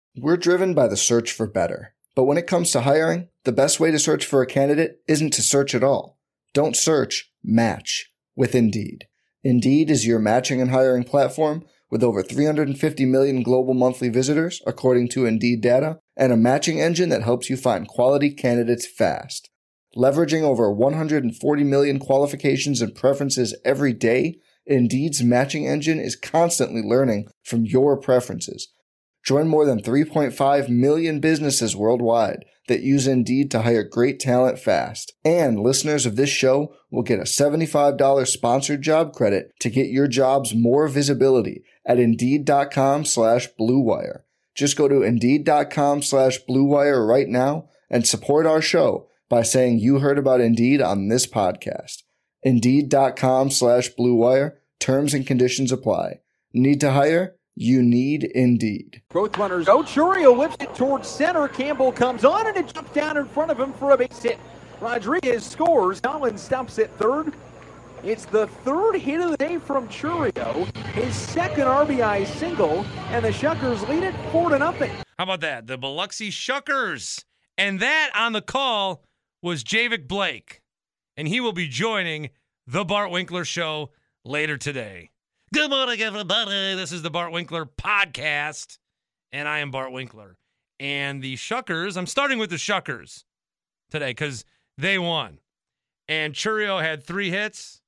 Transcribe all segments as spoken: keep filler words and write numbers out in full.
We're driven by the search for better. But when it comes to hiring, the best way to search for a candidate isn't to search at all. Don't search, match with Indeed. Indeed is your matching and hiring platform with over three hundred fifty million global monthly visitors, according to Indeed data, and a matching engine that helps you find quality candidates fast. Leveraging over one hundred forty million qualifications and preferences every day, Indeed's matching engine is constantly learning from your preferences. Join more than three point five million businesses worldwide that use Indeed to hire great talent fast. And listeners of this show will get a seventy-five dollars sponsored job credit to get your jobs more visibility at Indeed.com slash Blue Wire. Just go to Indeed.com slash Blue Wire right now and support our show by saying you heard about Indeed on this podcast. Indeed.com slash Blue Wire. Terms and conditions apply. Need to hire? You need Indeed. Both runners go. Chourio whips it towards center. Campbell comes on and it jumps down in front of him for a base hit. Rodriguez scores. Collins stops at third. It's the third hit of the day from Chourio. His second R B I single, and the Shuckers lead it four to nothing. How about that? The Biloxi Shuckers. And that on the call was Javik Blake. And he will be joining the Bart Winkler Show later today. Good morning, everybody. This is the Bart Winkler Podcast, and I am Bart Winkler. And the Shuckers, I'm starting with the Shuckers today because they won. And Chourio had three hits,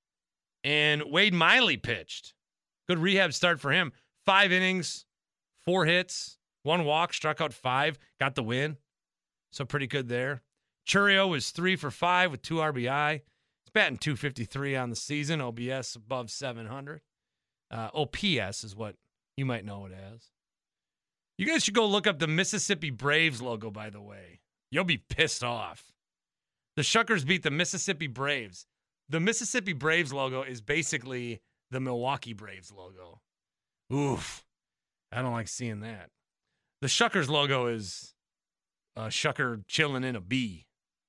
and Wade Miley pitched. Good rehab start for him. Five innings, four hits, one walk, struck out five, got the win. So pretty good there. Chourio was three for five with two R B I. He's batting two fifty-three on the season, O B S above seven hundred. Uh, O P S is what you might know it as. You guys should go look up the Mississippi Braves logo, by the way. You'll be pissed off. The Shuckers beat the Mississippi Braves. The Mississippi Braves logo is basically the Milwaukee Braves logo. Oof. I don't like seeing that. The Shuckers logo is a Shucker chilling in a bee.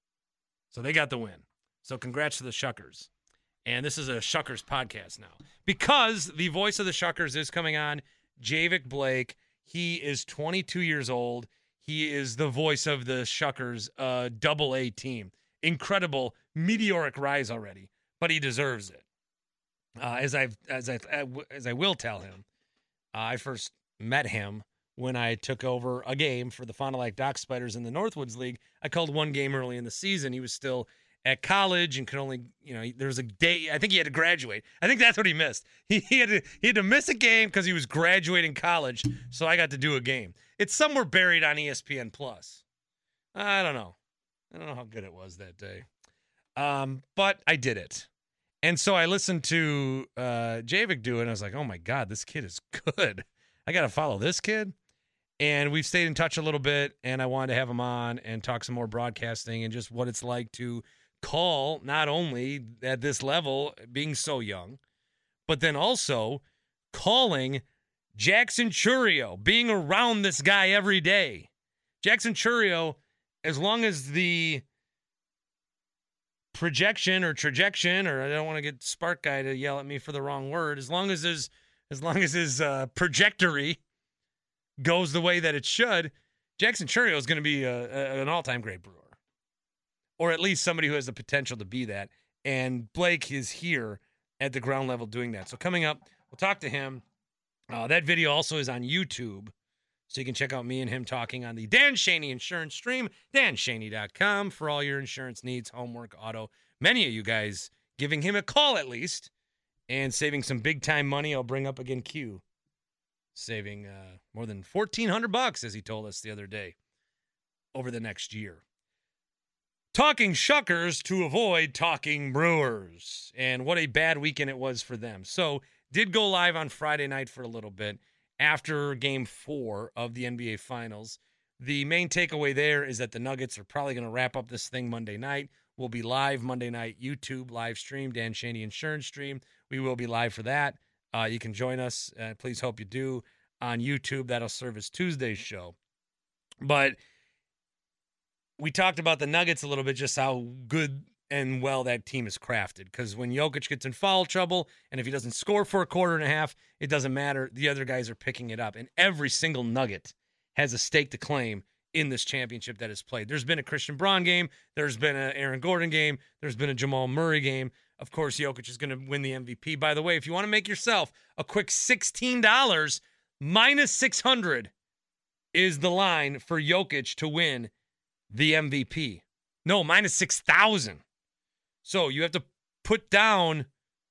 So they got the win. So congrats to the Shuckers. And this is a Shuckers podcast now. Because the voice of the Shuckers is coming on, Javik Blake. He is twenty-two years old. He is the voice of the Shuckers uh, double A team. Incredible, meteoric rise already, but he deserves it. Uh, as, I've, as, I, as I will tell him, uh, I first met him when I took over a game for the Fond du Lac Dock Spiders in the Northwoods League. I called one game early in the season. He was still at college and could only, you know, there was a day, I think he had to graduate. I think that's what he missed. He, he, had, to, he had to miss a game because he was graduating college, so I got to do a game. It's somewhere buried on E S P N Plus. I don't know. I don't know how good it was that day. Um, but I did it. And so I listened to uh, Javik do it, and I was like, oh, my God, this kid is good. I got to follow this kid. And we've stayed in touch a little bit, and I wanted to have him on and talk some more broadcasting and just what it's like to call, not only at this level, being so young, but then also calling Jackson Chourio, being around this guy every day. Jackson Chourio, as long as the projection or trajection, or I don't want to get Spark Guy to yell at me for the wrong word, as long as his, as long as his uh, trajectory goes the way that it should, Jackson Chourio is going to be a, a, an all-time great brewer. Or at least somebody who has the potential to be that. And Blake is here at the ground level doing that. So coming up, we'll talk to him. Uh, that video also is on YouTube. So you can check out me and him talking on the Dan Shaney Insurance Stream, dan shaney dot com, for all your insurance needs, homework, auto. Many of you guys giving him a call at least and saving some big-time money. I'll bring up again Q. Saving uh, more than fourteen hundred bucks, as he told us the other day, over the next year. Talking Shuckers to avoid talking Brewers. And what a bad weekend it was for them. So, did go live on Friday night for a little bit after game four of the N B A Finals. The main takeaway there is that the Nuggets are probably going to wrap up this thing Monday night. We'll be live Monday night, YouTube live stream, Dan Shaney Insurance Stream. We will be live for that. Uh, you can join us. Uh, please hope you do on YouTube. That'll serve as Tuesday's show. But we talked about the Nuggets a little bit, just how good and well that team is crafted. Because when Jokic gets in foul trouble, and if he doesn't score for a quarter and a half, it doesn't matter. The other guys are picking it up. And every single Nugget has a stake to claim in this championship that is played. There's been a Christian Braun game. There's been an Aaron Gordon game. There's been a Jamal Murray game. Of course, Jokic is going to win the M V P. By the way, if you want to make yourself a quick sixteen dollars, minus six hundred is the line for Jokic to win the M V P. No, minus six thousand. So you have to put down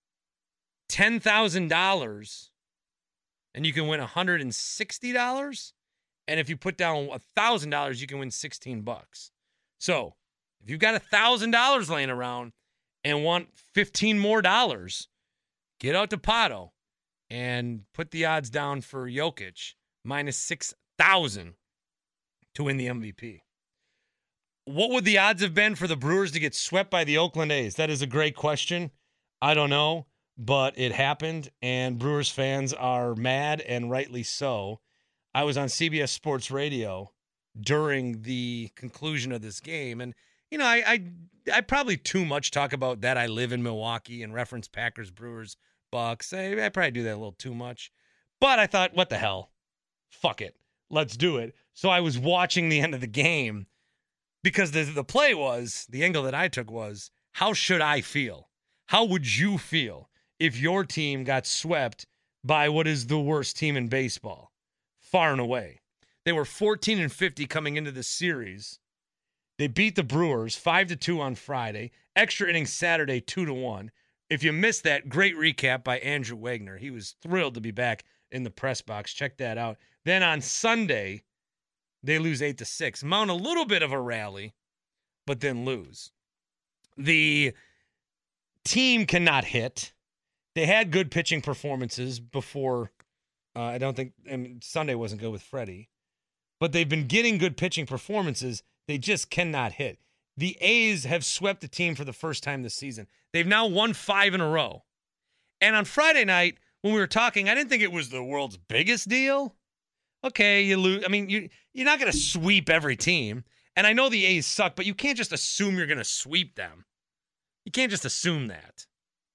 ten thousand dollars and you can win one hundred sixty dollars. And if you put down one thousand dollars, you can win sixteen bucks. So if you've got one thousand dollars laying around and want fifteen more dollars, get out to Pato and put the odds down for Jokic, minus six thousand to win the M V P. What would the odds have been for the Brewers to get swept by the Oakland A's? That is a great question. I don't know, but it happened, and Brewers fans are mad, and rightly so. I was on C B S Sports Radio during the conclusion of this game, and you know, I, I I probably too much talk about that I live in Milwaukee and reference Packers, Brewers, Bucks. I, I probably do that a little too much, but I thought, what the hell? Fuck it. Let's do it. So I was watching the end of the game because the, the play was, the angle that I took was, how should I feel? How would you feel if your team got swept by what is the worst team in baseball? Far and away. They were fourteen and fifty coming into the series. They beat the Brewers five to two on Friday. Extra innings Saturday, two to one. If you missed that, great recap by Andrew Wagner. He was thrilled to be back in the press box. Check that out. Then on Sunday, they lose eight to six. Mount a little bit of a rally, but then lose. The team cannot hit. They had good pitching performances before. Uh, I don't think I mean, Sunday wasn't good with Freddie. But they've been getting good pitching performances. They just cannot hit. The A's have swept the team for the first time this season. They've now won five in a row. And on Friday night, when we were talking, I didn't think it was the world's biggest deal. Okay, you lose. I mean, you, you're not going to sweep every team. And I know the A's suck, but you can't just assume you're going to sweep them. You can't just assume that.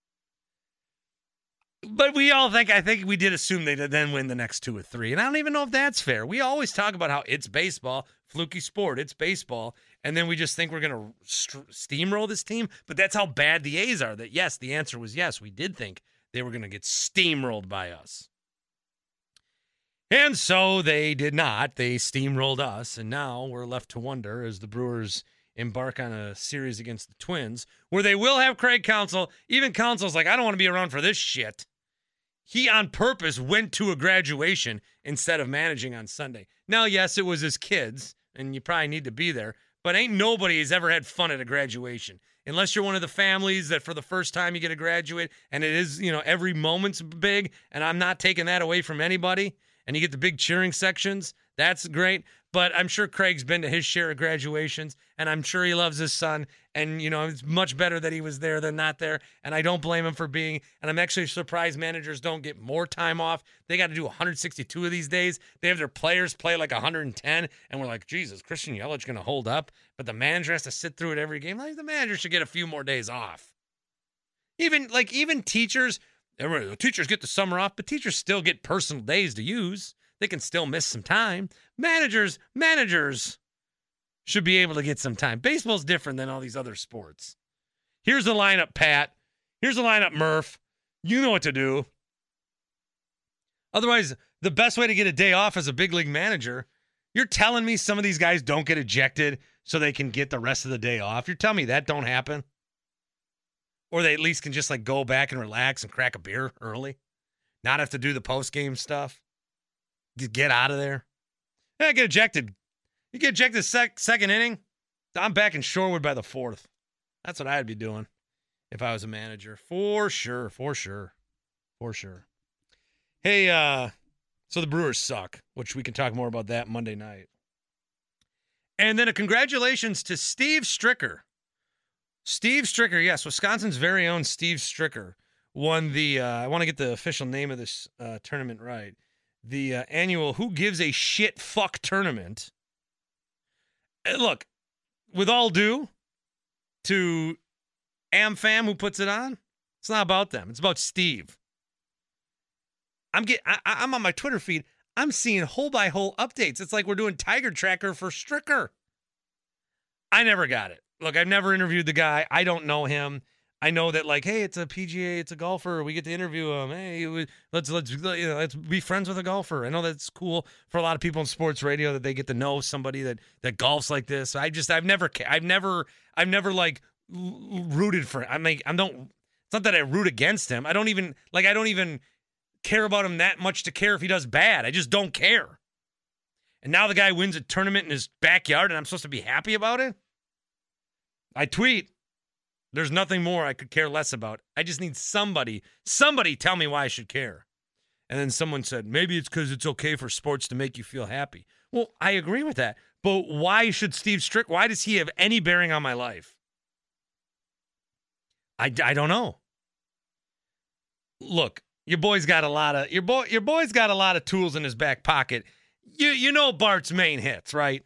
But we all think, I think we did assume they'd then win the next two or three. And I don't even know if that's fair. We always talk about how it's baseball, fluky sport, it's baseball. And then we just think we're going to st- steamroll this team. But that's how bad the A's are. That yes, the answer was yes. We did think they were going to get steamrolled by us. And so they did not. They steamrolled us. And now we're left to wonder as the Brewers embark on a series against the Twins, where they will have Craig Counsell. Even Counsell's like, I don't want to be around for this shit. He on purpose went to a graduation instead of managing on Sunday. Now, yes, it was his kids, and you probably need to be there, but ain't nobody has ever had fun at a graduation. Unless you're one of the families that for the first time you get to graduate, and it is, you know, every moment's big, and I'm not taking that away from anybody, and you get the big cheering sections, that's great. But I'm sure Craig's been to his share of graduations, and I'm sure he loves his son. And, you know, it's much better that he was there than not there. And I don't blame him for being. And I'm actually surprised managers don't get more time off. They got to do one hundred sixty-two of these days. They have their players play like one hundred ten. And we're like, Jesus, Christian Yelich going to hold up. But the manager has to sit through it every game. Like, the manager should get a few more days off. Even, like, even teachers, teachers get the summer off, but teachers still get personal days to use. They can still miss some time. Managers, managers should be able to get some time. Baseball's different than all these other sports. Here's the lineup, Pat. Here's the lineup, Murph. You know what to do. Otherwise, the best way to get a day off as a big league manager, you're telling me some of these guys don't get ejected so they can get the rest of the day off? You're telling me that don't happen? Or they at least can just like go back and relax and crack a beer early? Not have to do the post-game stuff? Get out of there. Yeah, get ejected. You get ejected sec- second inning, I'm back in Shorewood by the fourth. That's what I'd be doing if I was a manager. For sure, for sure, for sure. Hey, uh, so the Brewers suck, which we can talk more about that Monday night. And then a congratulations to Steve Stricker. Steve Stricker, yes, Wisconsin's very own Steve Stricker won the, uh, I want to get the official name of this uh, tournament right. The uh, annual Who Gives a Shit Fuck tournament. And look, with all due to AmFam who puts it on, it's not about them. It's about Steve. I'm get I, I'm on my Twitter feed. I'm seeing hole by hole updates. It's like we're doing Tiger Tracker for Stricker. I never got it. Look, I've never interviewed the guy. I don't know him. I know that, like, hey, it's a P G A, it's a golfer. We get to interview him. Hey, let's let's you know, let's be friends with a golfer. I know that's cool for a lot of people in sports radio that they get to know somebody that that golfs like this. I just I've never I've never I've never like rooted for. I mean, I don't. It's not that I root against him. I don't even like. I don't even care about him that much to care if he does bad. I just don't care. And now the guy wins a tournament in his backyard, and I'm supposed to be happy about it. I tweet. There's nothing more I could care less about. I just need somebody, somebody tell me why I should care. And then someone said, maybe it's because it's okay for sports to make you feel happy. Well, I agree with that. But why should Steve Strick, why does he have any bearing on my life? I, I don't know. Look, your boy's got a lot of, your boy, your boy's got a lot of tools in his back pocket. You, you know Bart's main hits, right?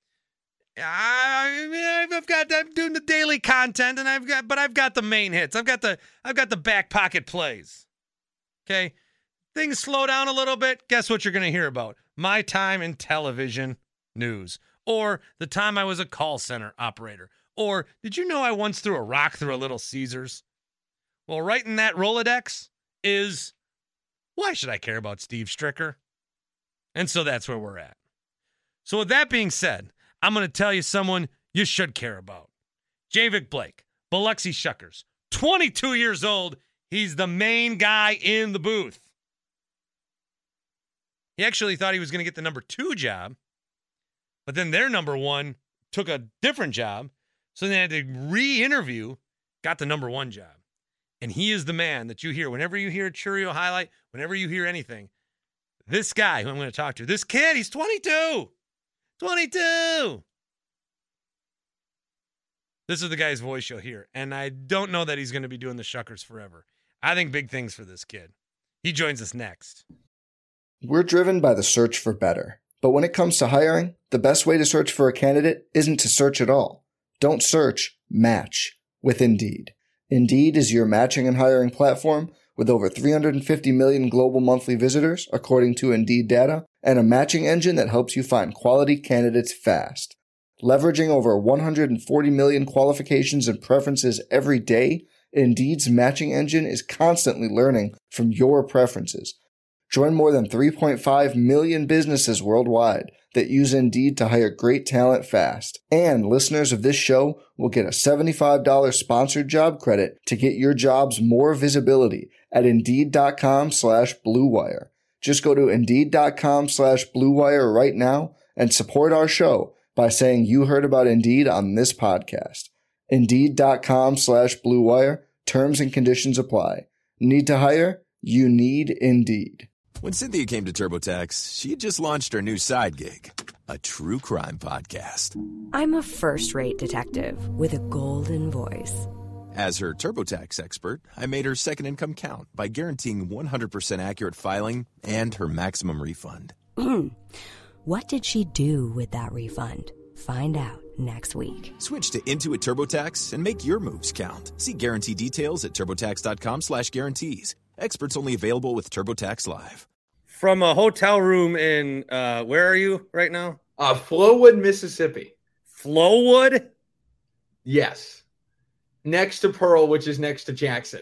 I, I've got I'm doing the daily content, and I've got, but I've got the main hits. I've got the, I've got the back pocket plays. Okay, things slow down a little bit. Guess what you're going to hear about? My time in television news, or the time I was a call center operator, or did you know I once threw a rock through a Little Caesars? Well, right in that Rolodex is why should I care about Steve Stricker? And so that's where we're at. So with that being said, I'm going to tell you someone you should care about. Javik Blake, Biloxi Shuckers, twenty-two years old. He's the main guy in the booth. He actually thought he was going to get the number two job, but then their number one took a different job, so they had to re-interview, got the number one job. And he is the man that you hear whenever you hear a Churio highlight, whenever you hear anything. This guy who I'm going to talk to, this kid, he's twenty-two. twenty-two. This is the guy's voice you'll hear. And I don't know that he's going to be doing the Shuckers forever. I think big things for this kid. He joins us next. We're driven by the search for better. But when it comes to hiring, the best way to search for a candidate isn't to search at all. Don't search, match with Indeed. Indeed is your matching and hiring platform with over three hundred fifty million global monthly visitors, according to Indeed data, and a matching engine that helps you find quality candidates fast. Leveraging over one hundred forty million qualifications and preferences every day, Indeed's matching engine is constantly learning from your preferences. Join more than three point five million businesses worldwide that use Indeed to hire great talent fast. And listeners of this show will get a seventy-five dollars sponsored job credit to get your jobs more visibility at Indeed.com slash Blue Wire. Just go to Indeed.com slash Blue Wire right now and support our show by saying you heard about Indeed on this podcast. Indeed.com slash Blue Wire. Terms and conditions apply. Need to hire? You need Indeed. When Cynthia came to TurboTax, she just launched her new side gig, a true crime podcast. I'm a first-rate detective with a golden voice. As her TurboTax expert, I made her second income count by guaranteeing one hundred percent accurate filing and her maximum refund. What did she do with that refund? Find out next week. Switch to Intuit TurboTax and make your moves count. See guarantee details at TurboTax.com slash guarantees. Experts only available with TurboTax Live. From a hotel room in, uh, where are you right now? Uh, Flowood, Mississippi. Flowood? Yes. Next to Pearl, which is next to Jackson.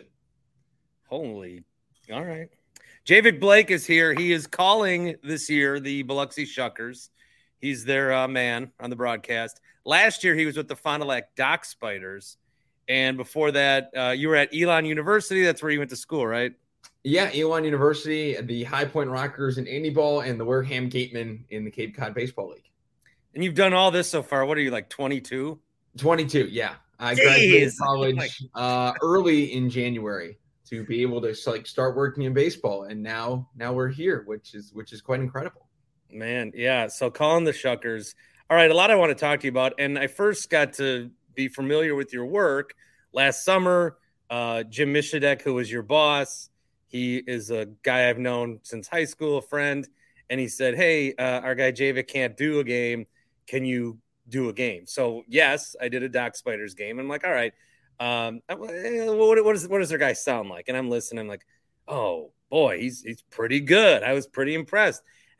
Holy. All right. Javik Blake is here. He is calling this year the Biloxi Shuckers. He's their uh, man on the broadcast. Last year, he was with the Fond du Lac Dock Spiders. And before that, uh, you were at Elon University. That's where you went to school, right? Yeah, Elon University, the High Point Rockers in Indy Ball, and the Wareham Gatemen in the Cape Cod Baseball League. And you've done all this so far. What are you, like twenty-two? twenty-two, yeah. I graduated college uh, early in January to be able to like start working in baseball, and now now we're here, which is which is quite incredible. Man, yeah. So calling the Shuckers. All right, a lot I want to talk to you about, and I first got to be familiar with your work last summer. Uh, Jim Mishadek, who was your boss, he is a guy I've known since high school, a friend, and he said, "Hey, uh, our guy Javik can't do a game. Can you do a game?" So yes, I did a Dock Spiders game. I'm like, all right, um, what, what, is, what does their guy sound like? And I'm listening. I'm like, oh boy, he's he's pretty good. I was pretty impressed.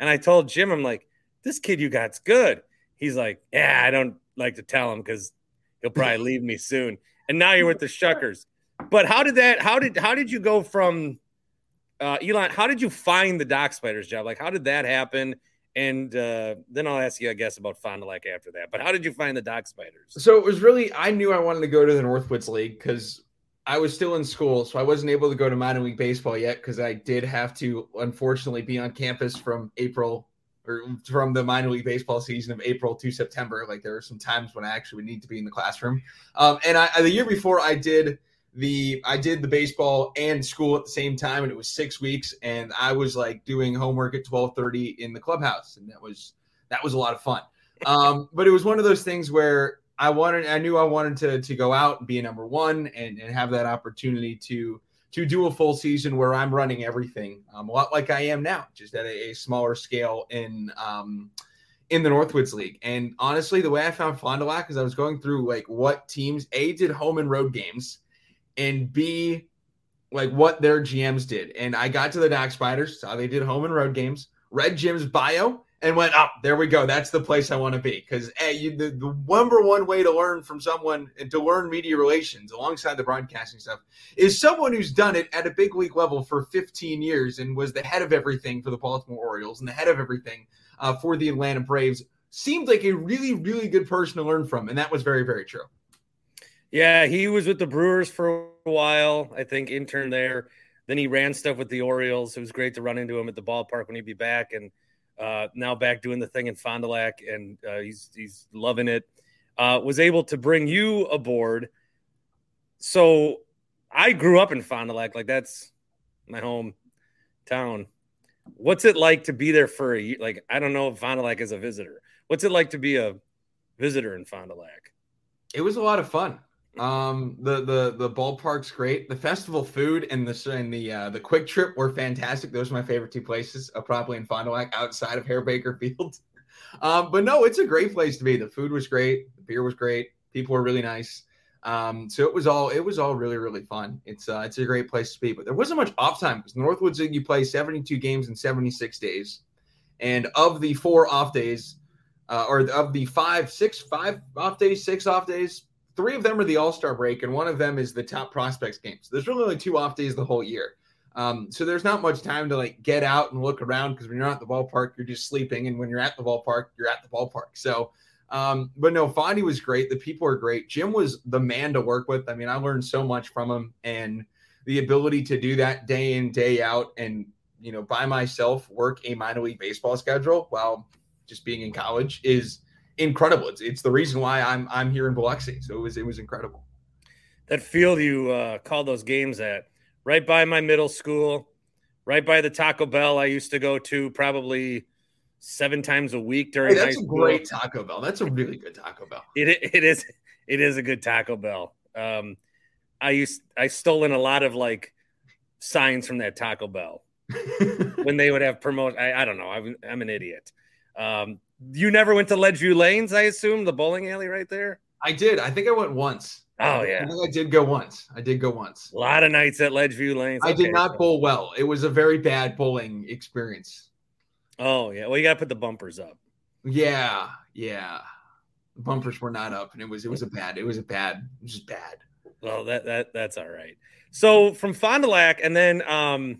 And I told Jim, I'm like, this kid you got's good. He's like, yeah, I don't like to tell him because he'll probably leave me soon. And now you're with the Shuckers. But how did that, how did, how did you go from, uh, Elon, how did you find the Dock Spiders job? Like, how did that happen? And uh, then I'll ask you, I guess, about Fond du Lac after that. But how did you find the Dock Spiders? So it was really, I knew I wanted to go to the Northwoods League because I was still in school. So I wasn't able to go to minor league baseball yet because I did have to, unfortunately, be on campus from April or from the minor league baseball season of April to September. Like there were some times when I actually would need to be in the classroom. Um, and I, the year before I did the, I did the baseball and school at the same time, and it was six weeks. And I was like doing homework at twelve thirty in the clubhouse. And that was, that was a lot of fun. Um, but it was one of those things where I wanted, I knew I wanted to, to go out and be a number one and, and have that opportunity to, to do a full season where I'm running everything, um, a lot like I am now, just at a, a smaller scale in, um, in the Northwoods League. And honestly, the way I found Fond du Lac is I was going through like what teams A did home and road games and B, like what their G Ms did. And I got to the Dock Spiders, saw they did home and road games, read Jim's bio, and went, oh, there we go. That's the place I want to be. Because hey, you, the, the number one way to learn from someone and to learn media relations alongside the broadcasting stuff is someone who's done it at a big league level for fifteen years and was the head of everything for the Baltimore Orioles and the head of everything uh, for the Atlanta Braves. Seemed like a really, really good person to learn from. And that was very, very true. Yeah, he was with the Brewers for a while, I think, intern there. Then he ran stuff with the Orioles. It was great to run into him at the ballpark when he'd be back. And uh, now back doing the thing in Fond du Lac, and uh, he's he's loving it. Uh, was able to bring you aboard. So I grew up in Fond du Lac. Like, that's my hometown. What's it like to be there for a year? Like, I don't know if Fond du Lac is a visitor. What's it like to be a visitor in Fond du Lac? It was a lot of fun. Um, the the the ballpark's great. The festival food and the and the uh, the Quick Trip were fantastic. Those are my favorite two places, uh, probably in Fond du Lac, outside of Hare Baker Field. um, but no, it's a great place to be. The food was great. The beer was great. People were really nice. Um, so it was all it was all really really fun. It's uh, it's a great place to be. But there wasn't much off time because Northwoods League you play seventy-two games in seventy-six days, and of the four off days, uh, or of the five six five off days, six off days. Three of them are the All-Star break, and one of them is the top prospects game. So there's really only two off days the whole year. Um, so there's not much time to like get out and look around because when you're at the ballpark, you're just sleeping. And when you're at the ballpark, you're at the ballpark. So, um, but no, Fondy was great. The people are great. Jim was the man to work with. I mean, I learned so much from him, and the ability to do that day in, day out and, you know, by myself work a minor league baseball schedule while just being in college is incredible. It's it's the reason why I'm I'm here in Biloxi. So it was it was incredible. That field you uh, called those games at, right by my middle school, right by the Taco Bell I used to go to probably seven times a week during hey, high that's school. a great Taco Bell. That's a really good Taco Bell. It it is it is a good Taco Bell. Um, I used I stole in a lot of like signs from that Taco Bell when they would have promote. I, I don't know. I'm I'm an idiot. Um, You never went to Ledgeview Lanes, I assume, the bowling alley right there? I did. I think I went once. Oh, yeah. I think I did go once. I did go once. A lot of nights at Ledgeview Lanes. I okay, did not so. bowl well. It was a very bad bowling experience. Oh, yeah. Well, you got to put the bumpers up. Yeah, yeah. The bumpers were not up, and it was it was a bad. It was a bad. It was just bad. Well, that that that's all right. So from Fond du Lac, and then um,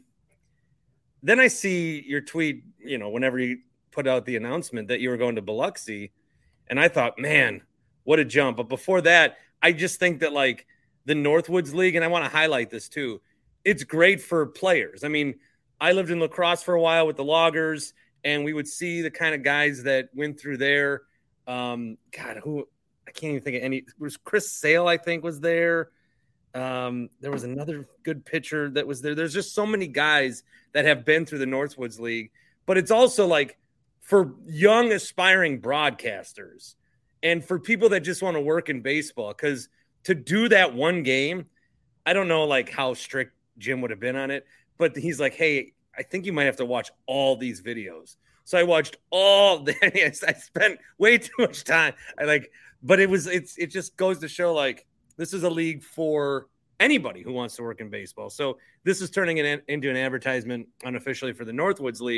then I see your tweet. You know, whenever you put out the announcement that you were going to Biloxi, and I thought, man, what a jump. But before that, I just think that like the Northwoods League, and I want to highlight this too, it's great for players. I mean, I lived in La Crosse for a while with the Loggers, and we would see the kind of guys that went through there. Um, God, who I can't even think of any. It was Chris Sale, I think, was there. Um, there was another good pitcher that was there. There's just so many guys that have been through the Northwoods League, but it's also like for young aspiring broadcasters and for people that just want to work in baseball, because to do that one game, I don't know like how strict Jim would have been on it, but he's like, hey, I think you might have to watch all these videos. So I watched all the, I spent way too much time. I like, but it was, it's, it just goes to show like, this is a league for anybody who wants to work in baseball. So this is turning it into an advertisement unofficially for the Northwoods League,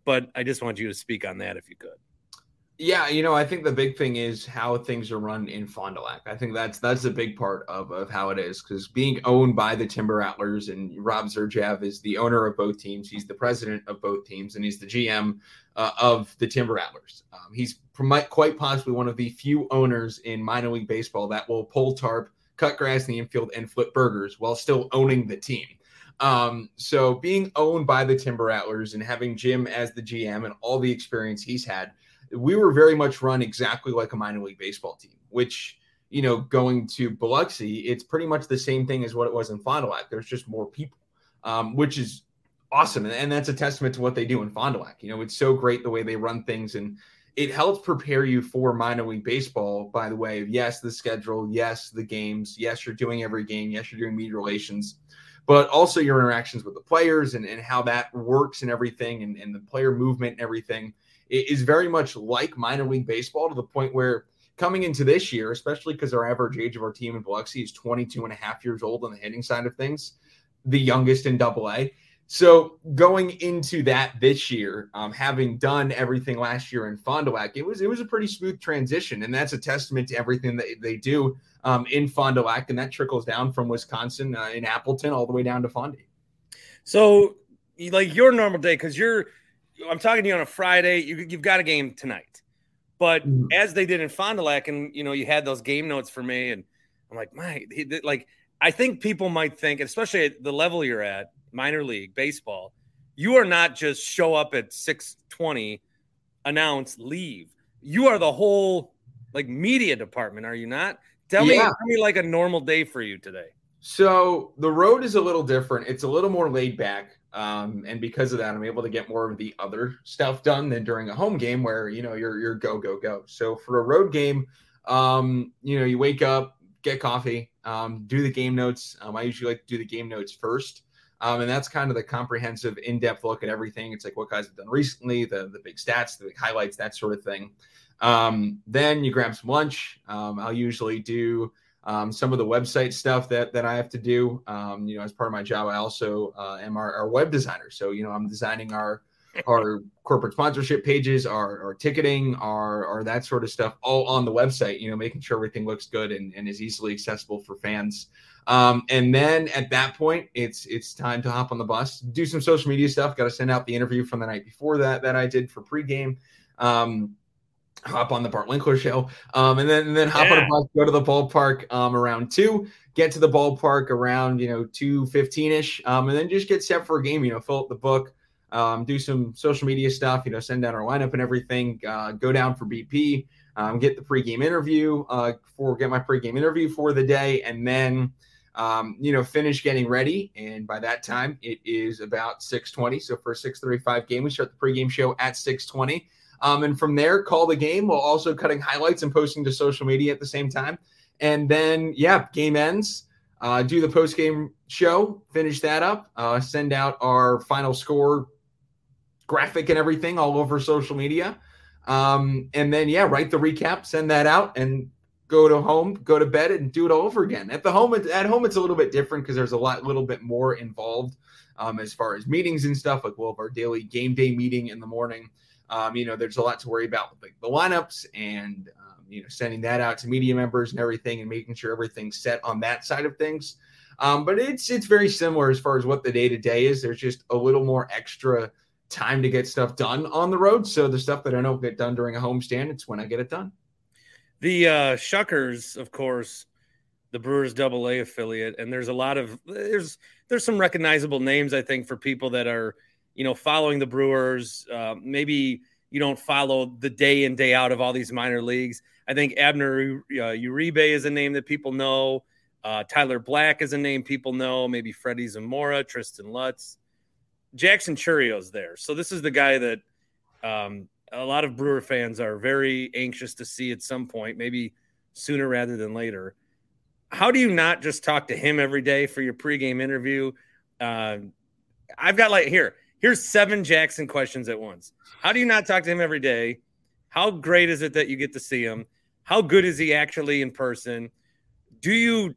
but I just want you to speak on that if you could. Yeah, you know, I think the big thing is how things are run in Fond du Lac. I think that's that's a big part of, of how it is, because being owned by the Timber Rattlers, and Rob Zerjav is the owner of both teams. He's the president of both teams, and he's the G M uh, of the Timber Rattlers. Um, he's quite possibly one of the few owners in minor league baseball that will pull tarp, cut grass in the infield, and flip burgers while still owning the team. Um, so being owned by the Timber Rattlers and having Jim as the G M and all the experience he's had, we were very much run exactly like a minor league baseball team, which, you know, going to Biloxi, it's pretty much the same thing as what it was in Fond du Lac. There's just more people, um, which is awesome. And, and that's a testament to what they do in Fond du Lac. You know, it's so great the way they run things, and it helps prepare you for minor league baseball by the way of, yes, the schedule, yes, the games, yes, you're doing every game, yes, you're doing media relations, but also your interactions with the players and, and how that works and everything, and, and the player movement and everything. It is very much like minor league baseball, to the point where coming into this year, especially because our average age of our team in Biloxi is twenty-two and a half years old on the hitting side of things, the youngest in double A. So going into that this year, um, having done everything last year in Fond du Lac, it was, it was a pretty smooth transition. And that's a testament to everything that they do um, in Fond du Lac. And that trickles down from Wisconsin uh, in Appleton all the way down to Fondy. So like your normal day, because you're, I'm talking to you on a Friday. You, you've got a game tonight, but mm-hmm. as they did in Fond du Lac, and you know, you had those game notes for me, and I'm like, my, like, I think people might think, especially at the level you're at, minor league baseball, you are not just show up at six twenty, announce, leave. You are the whole like media department, are you not? Tell yeah. me, tell me like a normal day for you today. So the road is a little different. It's a little more laid back. Um, and because of that, I'm able to get more of the other stuff done than during a home game where, you know, you're, you're go, go, go. So for a road game, um, you know, you wake up, get coffee, um, do the game notes. Um, I usually like to do the game notes first. Um, and that's kind of the comprehensive in-depth look at everything. It's like what guys have done recently, the, the big stats, the big highlights, that sort of thing. Um, then you grab some lunch. Um, I'll usually do Um, some of the website stuff that that I have to do, um, you know, as part of my job. I also uh, am our, our web designer. So, you know, I'm designing our our corporate sponsorship pages, our, our ticketing, our, our that sort of stuff, all on the website, you know, making sure everything looks good and, and is easily accessible for fans. Um, and then at that point, it's it's time to hop on the bus, do some social media stuff. Got to send out the interview from the night before that that I did for pregame. Um, hop on the Bart Winkler show, um, and then and then hop yeah. on a bus, go to the ballpark um, around two, get to the ballpark around, you know, two fifteen-ish, um, and then just get set for a game, you know, fill up the book, um, do some social media stuff, you know, send out our lineup and everything, uh, go down for B P, um, get the pregame interview, uh, for get my pregame interview for the day, and then, um, you know, finish getting ready. And by that time, it is about six twenty. So for a six thirty-five game, we start the pregame show at six twenty. Um, and from there, call the game while also cutting highlights and posting to social media at the same time. And then, yeah, game ends. Uh, do the post-game show, finish that up, uh, send out our final score graphic and everything all over social media. Um, and then, yeah, write the recap, send that out, and go to home, go to bed, and do it all over again. At the home, at home, it's a little bit different because there's a lot, little bit more involved um, as far as meetings and stuff. Like we'll have our daily game day meeting in the morning. Um, you know, there's a lot to worry about with like the lineups and, um, you know, sending that out to media members and everything and making sure everything's set on that side of things. Um, but it's it's very similar as far as what the day-to-day is. There's just a little more extra time to get stuff done on the road. So the stuff that I don't get done during a homestand, it's when I get it done. The uh, Shuckers, of course, the Brewers Double A affiliate, and there's a lot of there's there's some recognizable names, I think, for people that are, you know, following the Brewers. Uh, maybe you don't follow the day in, day out of all these minor leagues. I think Abner uh, Uribe is a name that people know. Uh, Tyler Black is a name people know. Maybe Freddie Zamora, Tristan Lutz. Jackson Churio's there. So this is the guy that um, a lot of Brewer fans are very anxious to see at some point, maybe sooner rather than later. How do you not just talk to him every day for your pregame interview? Uh, I've got like here – Here's seven Jackson questions at once. How do you not talk to him every day? How great is it that you get to see him? How good is he actually in person? Do you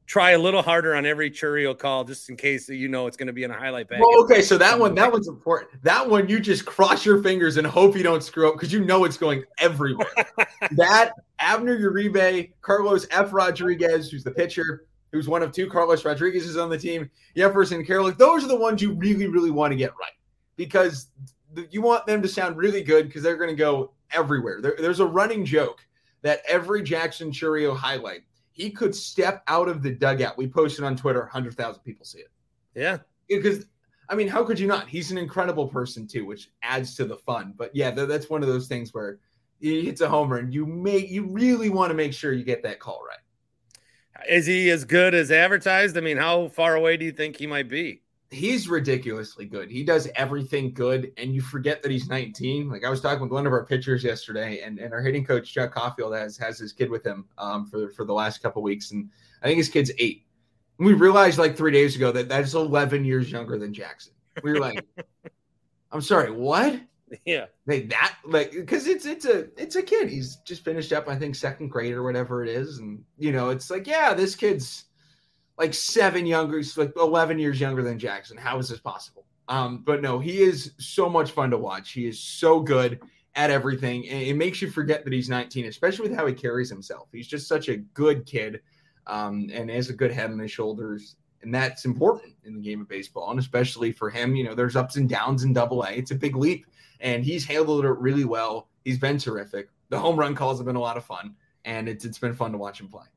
try a little harder on every Chourio call just in case you know it's going to be in a highlight package. Well, okay, so that one, that one's important. That one, you just cross your fingers and hope you don't screw up because you know it's going everywhere. That, Abner Uribe, Carlos F. Rodriguez, who's the pitcher, who's one of two Carlos Rodriguez's on the team, Jefferson Carroll, like, those are the ones you really, really want to get right because th- you want them to sound really good because they're going to go everywhere. There, there's a running joke that every Jackson Chourio highlight, he could step out of the dugout. We posted on Twitter, one hundred thousand people see it. Yeah. Because, I mean, how could you not? He's an incredible person, too, which adds to the fun. But, yeah, th- that's one of those things where he hits a homer, and you may you really want to make sure you get that call right. Is he as good as advertised? I mean, how far away do you think he might be? He's ridiculously good. He does everything good, and you forget that he's nineteen. Like I was talking with one of our pitchers yesterday, and, and our hitting coach, Chuck Caulfield, has has his kid with him um, for, for the last couple of weeks, and I think his kid's eight. And we realized like three days ago that that's eleven years younger than Jackson. We were like, I'm sorry, what? Yeah. Like that, like, because it's it's a it's a kid. He's just finished up, I think, second grade or whatever it is, and you know, it's like, yeah, this kid's like seven younger, like eleven years younger than Jackson. How is this possible? Um, but no, he is so much fun to watch. He is so good at everything, and it makes you forget that he's nineteen, especially with how he carries himself. He's just such a good kid, um, and has a good head on his shoulders. And that's important in the game of baseball, and especially for him. You know, there's ups and downs in Double A. It's a big leap, and he's handled it really well. He's been terrific. The home run calls have been a lot of fun, and it's it's been fun to watch him play.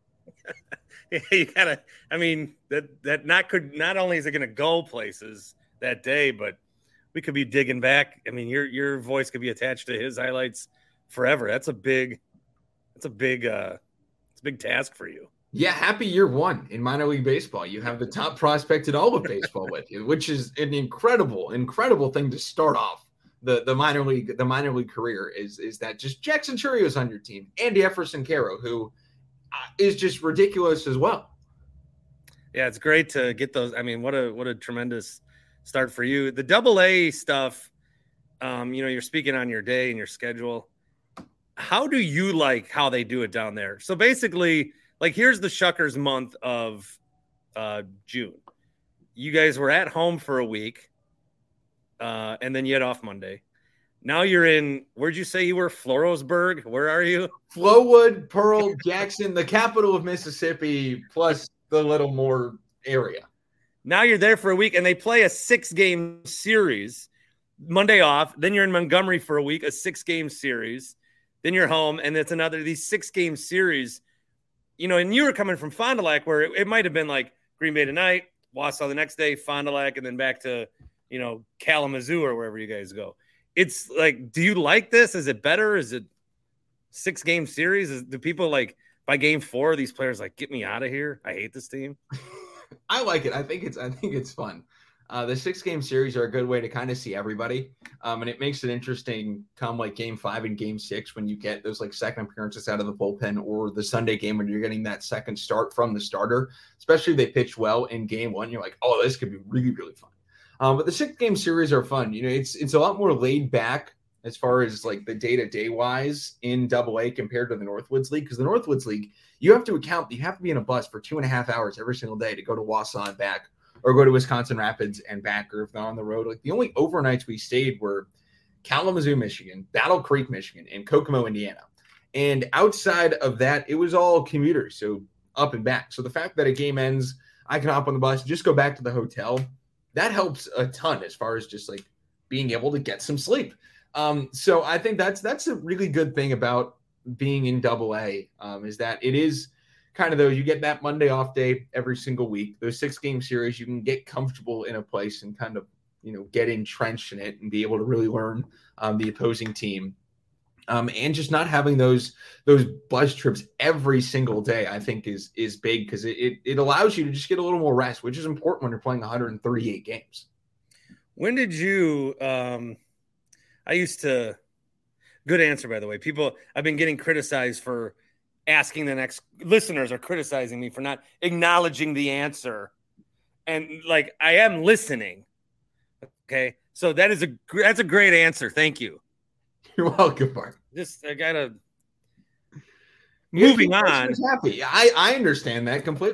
You gotta. I mean, that that not could not only is it going to go places that day, but we could be digging back. I mean, your your voice could be attached to his highlights forever. That's a big. That's a big. uh It's a big task for you. Yeah, happy year one in minor league baseball. You have the top prospect in all of baseball with you, which is an incredible, incredible thing to start off the, the minor league the minor league career. Is is that just Jackson Chourio's on your team and Jefferson Carroll, who is just ridiculous as well. Yeah, it's great to get those. I mean, what a what a tremendous start for you. The Double A stuff. Um, you know, you're speaking on your day and your schedule. How do you like how they do it down there? So basically, like, here's the Shuckers month of uh, June. You guys were at home for a week, uh, and then you had off Monday. Now you're in, where'd you say you were? Florosburg? Where are you? Flowood, Pearl, Jackson, the capital of Mississippi, plus the Little More area. Now you're there for a week, and they play a six-game series. Monday off. Then you're in Montgomery for a week, a six-game series. Then you're home, and it's another, these six-game series. You know, and you were coming from Fond du Lac where it, it might have been like Green Bay tonight, Wausau the next day, Fond du Lac, and then back to, you know, Kalamazoo or wherever you guys go. It's like, do you like this? Is it better? Is it six game series? Is, do people like by game four, these players like, get me out of here? I hate this team. I like it. I think it's, I think it's fun. Uh, the six game series are a good way to kind of see everybody. Um, and it makes it interesting come like game five and game six, when you get those like second appearances out of the bullpen, or the Sunday game when you're getting that second start from the starter, especially if they pitch well in game one. You're like, oh, this could be really, really fun. Um, but the six game series are fun. You know, it's, it's a lot more laid back as far as like the day to day wise in Double A compared to the Northwoods League. Cause the Northwoods League, you have to account that you have to be in a bus for two and a half hours every single day to go to Wausau and back, or go to Wisconsin Rapids and back, or if they're on the road. Like the only overnights we stayed were Kalamazoo, Michigan, Battle Creek, Michigan, and Kokomo, Indiana. And outside of that, it was all commuters, so up and back. So the fact that a game ends, I can hop on the bus, just go back to the hotel, that helps a ton as far as just like being able to get some sleep. Um, so I think that's that's a really good thing about being in Double A, um, is that it is kind of, though, you get that Monday off day every single week. Those six game series, you can get comfortable in a place and kind of, you know, get entrenched in it and be able to really learn um, the opposing team. Um, and just not having those those bus trips every single day, I think is is big, because it, it it allows you to just get a little more rest, which is important when you're playing one hundred thirty-eight games. When did you um, – I used to – good answer, by the way. People – I've been getting criticized for – asking the next listeners are criticizing me for not acknowledging the answer. And like, I am listening. Okay. So that is a, that's a great answer. Thank you. You're welcome, Mark. Just, I gotta moving on. Happy. I, I understand that completely.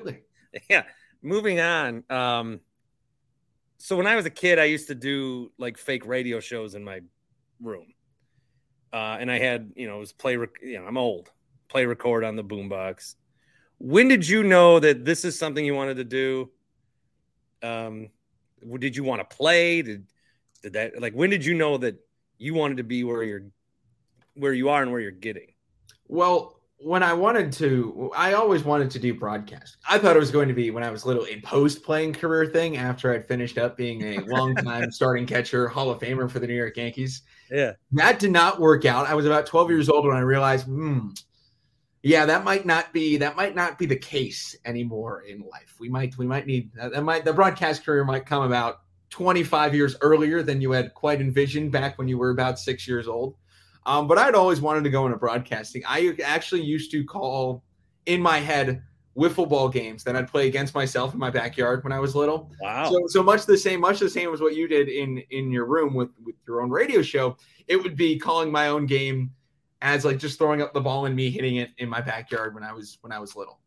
Yeah. Moving on. Um, so when I was a kid, I used to do like fake radio shows in my room. Uh, and I had, you know, it was play, rec- you know, I'm old, play record on the boombox. When did you know that this is something you wanted to do? Um, did you want to play? Did, did that, like, when did you know that you wanted to be where you're, where you are and where you're getting? Well, when I wanted to, I always wanted to do broadcast. I thought it was going to be when I was little a post-playing career thing after I'd finished up being a long-time starting catcher, Hall of Famer for the New York Yankees. Yeah. That did not work out. I was about twelve years old when I realized, hmm, yeah, that might not be that might not be the case anymore in life. We might we might need that might the broadcast career might come about twenty-five years earlier than you had quite envisioned back when you were about six years old. Um, but I'd always wanted to go into broadcasting. I actually used to call in my head wiffle ball games that I'd play against myself in my backyard when I was little. Wow. So, so much the same, much the same as what you did in, in your room with, with your own radio show. It would be calling my own game as like just throwing up the ball and me hitting it in my backyard when I was, when I was little.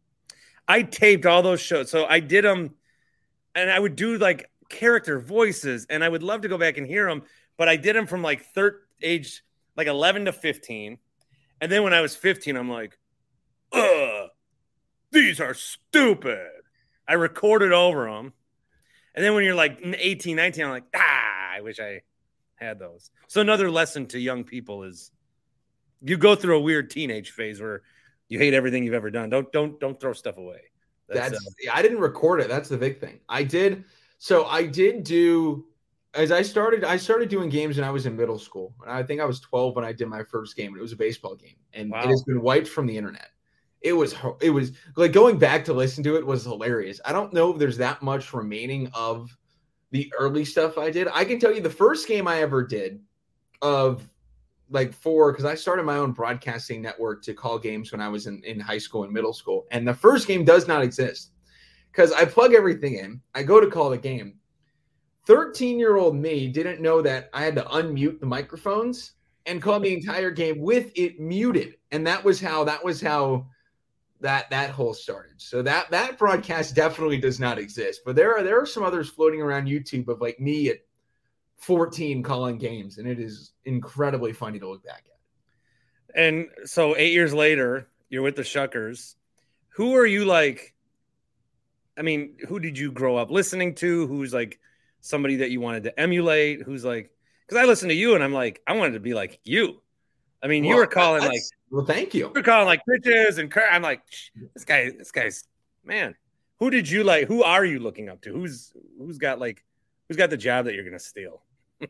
I taped all those shows. So I did them and I would do like character voices and I would love to go back and hear them, but I did them from like third age, like eleven to fifteen. And then when I was fifteen, I'm like, ugh, these are stupid. I recorded over them. And then when you're like eighteen, nineteen, I'm like, ah, I wish I had those. So another lesson to young people is you go through a weird teenage phase where you hate everything you've ever done. Don't, don't, don't throw stuff away. That's, That's uh, I didn't record it. That's the big thing. I did. So I did do, As I started, I started doing games when I was in middle school. And I think I was twelve when I did my first game. It was a baseball game, and wow. It has been wiped from the internet. It was, it was like going back to listen to it was hilarious. I don't know if there's that much remaining of the early stuff I did. I can tell you the first game I ever did of like four, because I started my own broadcasting network to call games when I was in, in high school and middle school. And the first game does not exist because I plug everything in. I go to call the game. thirteen-year-old me didn't know that I had to unmute the microphones and call the entire game with it muted. And that was how that was how that that whole started. So that that broadcast definitely does not exist. But there are there are some others floating around YouTube of like me at fourteen calling games, and it is incredibly funny to look back at. And so eight years later, you're with the Shuckers. Who are you like? I mean, who did you grow up listening to? Who's like somebody that you wanted to emulate? Who's like, because I listen to you and I'm like, I wanted to be like you. I mean, well, you were calling like, well, thank you. You were calling like pitches and cur- I'm like, this guy, this guy's man. Who did you like? Who are you looking up to? Who's who's got like, who's got the job that you're gonna steal?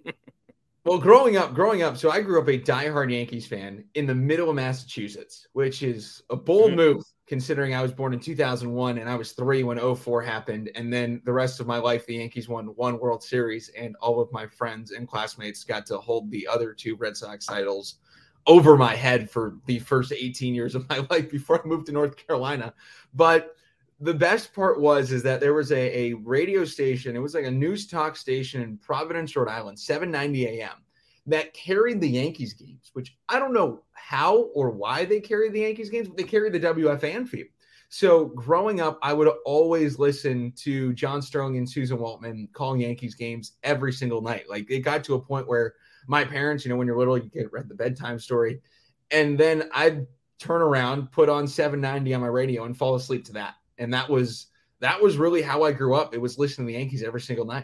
Well, growing up, growing up, so I grew up a diehard Yankees fan in the middle of Massachusetts, which is a bold mm-hmm. move considering I was born in two thousand one and I was three when oh four happened. And then the rest of my life, the Yankees won one World Series and all of my friends and classmates got to hold the other two Red Sox titles over my head for the first eighteen years of my life before I moved to North Carolina. But the best part was, is that there was a, a radio station. It was like a news talk station in Providence, Rhode Island, seven ninety a.m. that carried the Yankees games, which I don't know how or why they carried the Yankees games, but they carried the W F A N feed. So growing up, I would always listen to John Sterling and Susan Waltman calling Yankees games every single night. Like it got to a point where my parents, you know, when you're little, you get read the bedtime story. And then I'd turn around, put on seven ninety on my radio and fall asleep to that. And that was, that was really how I grew up. It was listening to the Yankees every single night.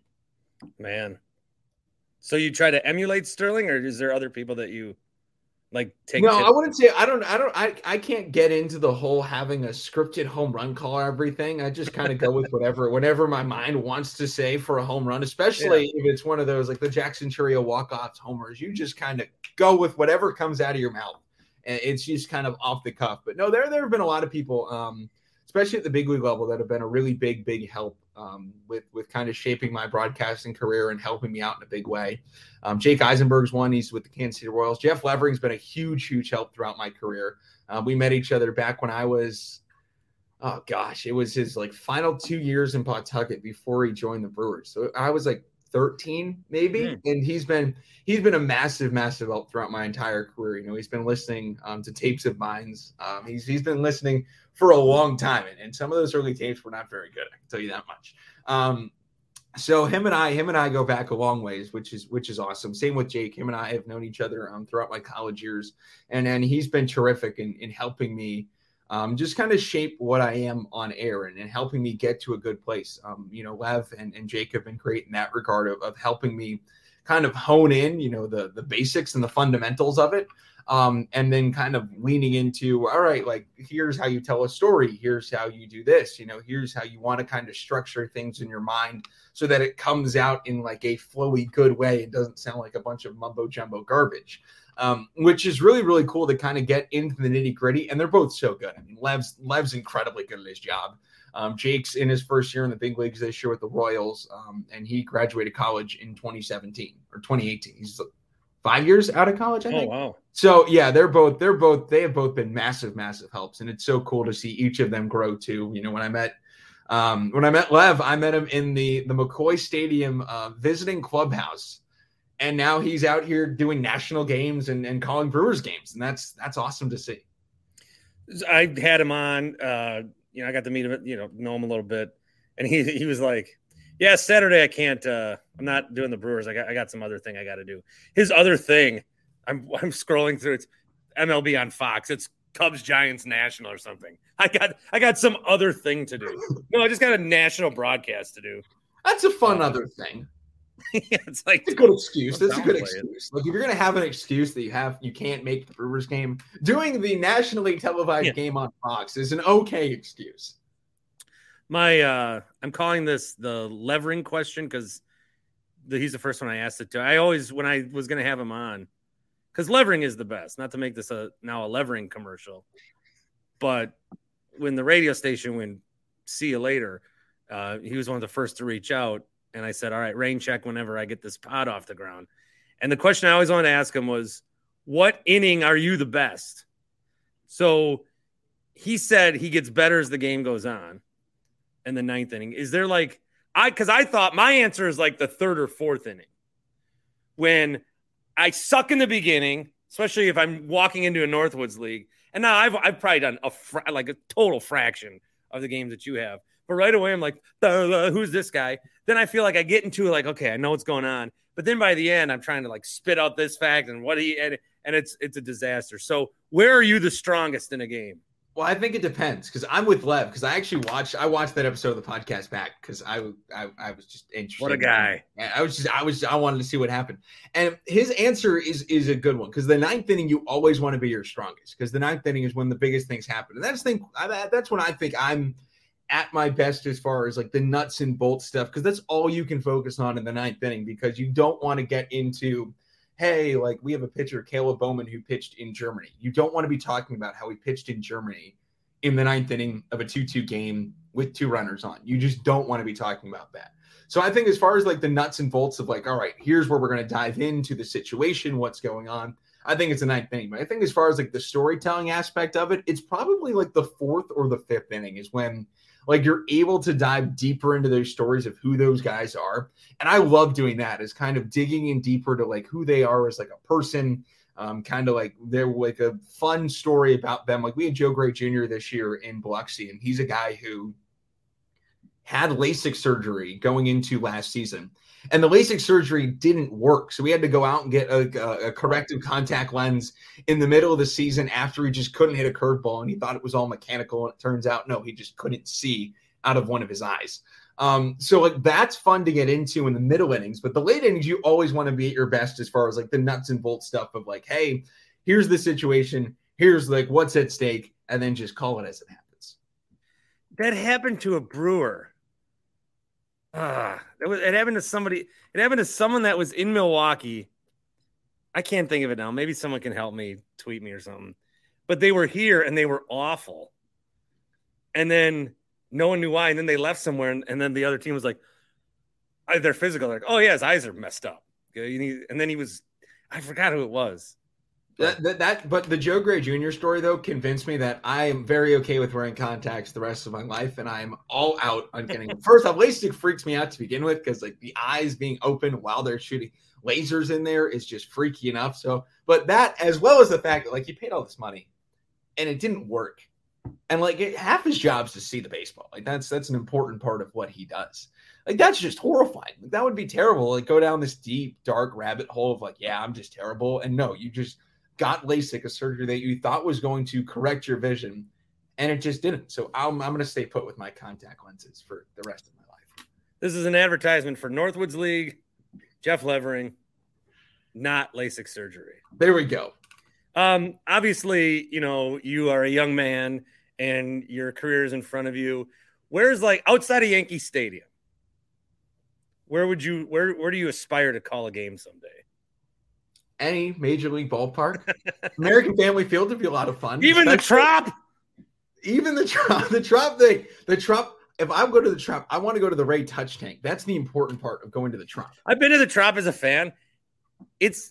Man. So you try to emulate Sterling, or is there other people that you like take? No, I wouldn't say, I don't, I don't, I, I can't get into the whole having a scripted home run call or everything. I just kind of go with whatever, whatever my mind wants to say for a home run, especially yeah. if it's one of those, like the Jackson Chourio walk-offs homers, you just kind of go with whatever comes out of your mouth. And it's just kind of off the cuff. But no, there, there have been a lot of people, um, especially at the big league level, that have been a really big, big help um, with, with kind of shaping my broadcasting career and helping me out in a big way. Um, Jake Eisenberg's one. He's with the Kansas City Royals. Jeff Levering's been a huge, huge help throughout my career. Uh, we met each other back when I was, oh gosh, it was his like final two years in Pawtucket before he joined the Brewers. So I was like thirteen, maybe. Mm. And he's been he's been a massive, massive help throughout my entire career. You know, he's been listening um, to tapes of mine. Um, he's he's been listening for a long time, and, and some of those early tapes were not very good. I can tell you that much. Um, so him and I, him and I go back a long ways, which is which is awesome. Same with Jake. Him and I have known each other um, throughout my college years, and and he's been terrific in in helping me. Um, just kind of shape what I am on air and, and helping me get to a good place. Um, you know, Lev and, and Jake have been great in that regard of, of helping me kind of hone in, you know, the, the basics and the fundamentals of it. Um, and then kind of leaning into, all right, like, here's how you tell a story. Here's how you do this, you know, here's how you want to kind of structure things in your mind so that it comes out in like a flowy, good way. It doesn't sound like a bunch of mumbo jumbo garbage. Um, which is really, really cool to kind of get into the nitty gritty. And they're both so good. I mean, Lev's, Lev's incredibly good at his job. Um, Jake's in his first year in the big leagues this year with the Royals. Um, and he graduated college in twenty seventeen or twenty eighteen. He's five years out of college, I think. Oh, wow. So yeah, they're both, they're both, they have both been massive, massive helps. And it's so cool to see each of them grow too. You know, when I met, um, when I met Lev, I met him in the, the McCoy Stadium, uh, visiting clubhouse. And now he's out here doing national games and, and calling Brewers games. And that's, that's awesome to see. I had him on, uh, you know, I got to meet him, you know, know him a little bit. And he, he was like, yeah, Saturday, I can't, uh, I'm not doing the Brewers. I got, I got some other thing I got to do. His other thing, I'm, I'm scrolling through. It's M L B on Fox. It's Cubs, Giants, National or something. I got, I got some other thing to do. No, I just got a national broadcast to do. That's a fun uh, other thing. Yeah, it's like it's a good excuse. That's a good excuse. Like if you're gonna have an excuse that you have you can't make the Brewers game, doing the nationally televised yeah. game on Fox is an okay excuse. My uh I'm calling this the levering question because he's the first one I asked it to. I always when I was gonna have him on, because levering is the best, not to make this a now a levering commercial. But when the radio station went see you later, uh, he was one of the first to reach out. And I said, all right, rain check whenever I get this pod off the ground. And the question I always wanted to ask him was, what inning are you the best? So he said he gets better as the game goes on in the ninth inning. Is there like, I, cause I thought my answer is like the third or fourth inning when I suck in the beginning, especially if I'm walking into a Northwoods league. And now I've, I've probably done a fra- like a total fraction of the games that you have. But right away, I'm like, who's this guy? Then I feel like I get into like, okay, I know what's going on. But then by the end, I'm trying to like spit out this fact and what he and, and it's it's a disaster. So where are you the strongest in a game? Well, I think it depends because I'm with Lev because I actually watched I watched that episode of the podcast back because I, I I was just interested. What a guy! I was just I was I wanted to see what happened, and his answer is is a good one because the ninth inning you always want to be your strongest because the ninth inning is when the biggest things happen, and that's thing I, that's when I think I'm at my best as far as like the nuts and bolts stuff, because that's all you can focus on in the ninth inning because you don't want to get into, hey, like we have a pitcher, Caleb Bowman, who pitched in Germany. You don't want to be talking about how he pitched in Germany in the ninth inning of a two two game with two runners on. You just don't want to be talking about that. So I think as far as like the nuts and bolts of like, all right, here's where we're going to dive into the situation, what's going on. I think it's a ninth inning. But I think as far as like the storytelling aspect of it, it's probably like the fourth or the fifth inning is when like you're able to dive deeper into those stories of who those guys are. And I love doing that is kind of digging in deeper to like who they are as like a person, um, kind of like they're like a fun story about them. Like we had Joe Gray Junior this year in Biloxi, and he's a guy who had LASIK surgery going into last season. And the LASIK surgery didn't work. So we had to go out and get a, a corrective contact lens in the middle of the season after he just couldn't hit a curveball. And he thought it was all mechanical. And it turns out, no, he just couldn't see out of one of his eyes. Um, so like that's fun to get into in the middle innings. But the late innings, you always want to be at your best as far as like the nuts and bolts stuff of like, hey, here's the situation. Here's like what's at stake. And then just call it as it happens. That happened to a Brewer. Ah, it, was, it happened to somebody. It happened to someone that was in Milwaukee. I can't think of it now. Maybe someone can help me, tweet me or something. But they were here and they were awful. And then no one knew why. And then they left somewhere. And, and then the other team was like, they're physical. They're like, oh, yeah, his eyes are messed up. And then he was, I forgot who it was. That, that, that, but the Joe Gray Junior story, though, convinced me that I am very okay with wearing contacts the rest of my life, and I'm all out on getting them. First off, LASIK freaks me out to begin with because, like, the eyes being open while they're shooting lasers in there is just freaky enough. So, but that, as well as the fact that, like, he paid all this money, and it didn't work. And, like, it, half his job is to see the baseball. Like, that's that's an important part of what he does. Like, that's just horrifying. Like, that would be terrible. Like, go down this deep, dark rabbit hole of, like, yeah, I'm just terrible. And no, you just got LASIK, a surgery that you thought was going to correct your vision, and it just didn't. So I'm, I'm going to stay put with my contact lenses for the rest of my life. This is an advertisement for Northwoods League, Jeff Levering, not LASIK surgery. There we go. Um, obviously, you know, you are a young man and your career is in front of you. Where's, like, outside of Yankee Stadium, where would you, where, where do you aspire to call a game someday? Any major league ballpark. American Family Field would be a lot of fun. Even the Trop? Even the Trop. The Trop thing. The Trop. If I go to the Trop, I want to go to the Ray Touch Tank. That's the important part of going to the Trop. I've been to the Trop as a fan. It's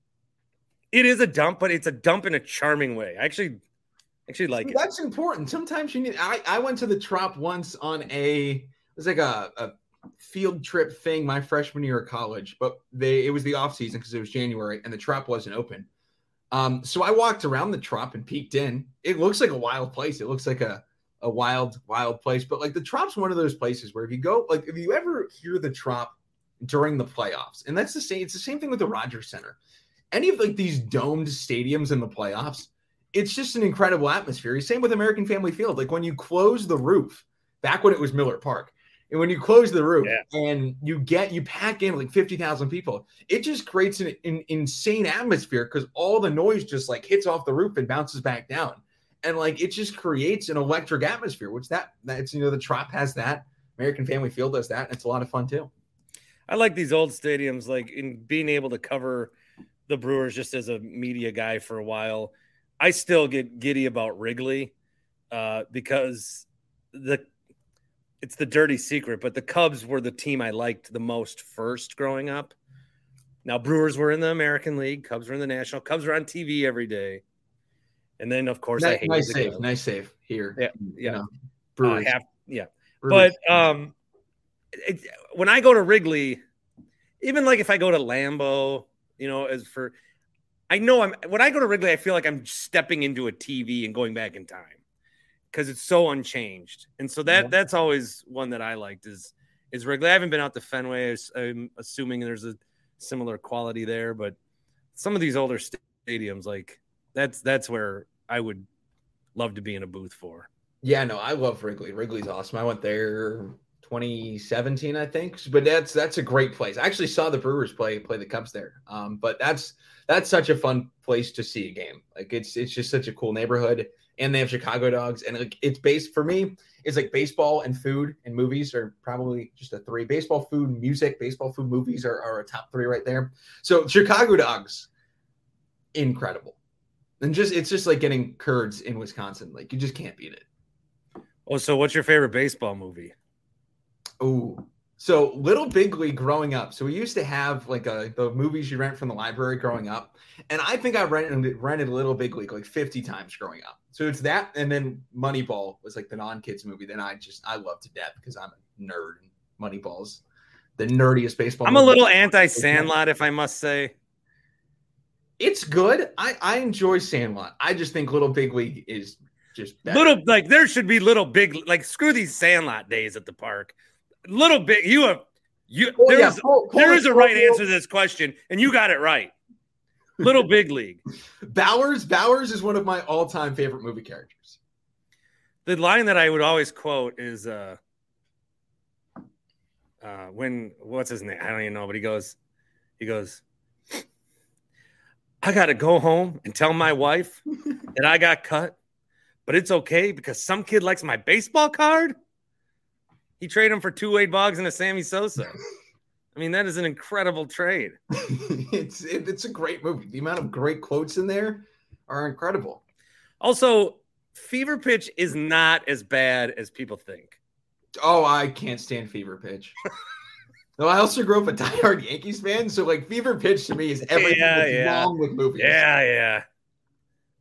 it is a dump, but it's a dump in a charming way. I actually actually like See, it. That's important. Sometimes you need. I, I went to the Trop once on a. It was like a, a field trip thing my freshman year of college, but they it was the off season because it was January and the Trop wasn't open. Um, so I walked around the Trop and peeked in. It looks like a wild place. It looks like a a wild, wild place. But like the Trop's one of those places where if you go, like if you ever hear the Trop during the playoffs, and that's the same, it's the same thing with the Rogers Center. Any of like these domed stadiums in the playoffs, it's just an incredible atmosphere. Same with American Family Field. Like when you close the roof, back when it was Miller Park, and when you close the roof yeah. and you get, you pack in like fifty thousand people, it just creates an, an insane atmosphere because all the noise just like hits off the roof and bounces back down. And like, it just creates an electric atmosphere, which that, that's, you know, the Trop has that. American Family Field does that. And it's a lot of fun too. I like these old stadiums, like in being able to cover the Brewers just as a media guy for a while. I still get giddy about Wrigley uh, because the, it's the dirty secret, but the Cubs were the team I liked the most first growing up. Now Brewers were in the American League, Cubs were in the National, Cubs were on T V every day. And then of course nice, I hated nice the save, Cubs. nice save here. Yeah, yeah. You know, Uh, Brewers. half, yeah. Brewers. But um, it, when I go to Wrigley, even like if I go to Lambeau, you know, as for, I know I'm, when I go to Wrigley, I feel like I'm stepping into a T V and going back in time because it's so unchanged. And so that, yeah. that's that's always one that I liked is, is Wrigley. I haven't been out to Fenway. I'm assuming there's a similar quality there, but some of these older stadiums, like that's, that's where I would love to be in a booth for. Yeah, no, I love Wrigley. Wrigley's awesome. I went there twenty seventeen, I think. But that's that's a great place. I actually saw the Brewers play play the Cubs there. Um, but that's that's such a fun place to see a game. Like it's it's just such a cool neighborhood, and they have Chicago dogs, and like it's based for me. It's like baseball and food and movies are probably just a three. Baseball, food, music. Baseball, food, movies are, are a top three right there. So Chicago dogs, incredible, and just it's just like getting curds in Wisconsin. Like you just can't beat it. Oh, so what's your favorite baseball movie? Oh, so Little Big League growing up. So we used to have like a, the movies you rent from the library growing up. And I think I rented, rented Little Big League like fifty times growing up. So it's that. And then Moneyball was like the non-kids movie. Then I just, I love to death because I'm a nerd. And Moneyball's the nerdiest baseball I'm movie. a little anti-Sandlot, if I must say. It's good. I, I enjoy Sandlot. I just think Little Big League is just better. Little, like there should be Little Big, like screw these Sandlot days at the park. Little Big, you have, you, Oh, there yeah, is, pull- pull there it- is a pull right it- answer to this question, and you got it right. Little Big League. Bowers. Bowers is one of my all-time favorite movie characters. The line that I would always quote is uh, uh, when, what's his name? I don't even know, but he goes, he goes, I got to go home and tell my wife that I got cut, but it's okay because some kid likes my baseball card. He traded him for two Wade Boggs and a Sammy Sosa. I mean, that is an incredible trade. it's it, it's a great movie. The amount of great quotes in there are incredible. Also, Fever Pitch is not as bad as people think. Oh, I can't stand Fever Pitch. No, I also grew up a diehard Yankees fan, so like Fever Pitch to me is everything Yeah, that's yeah. wrong with movies. Yeah, yeah.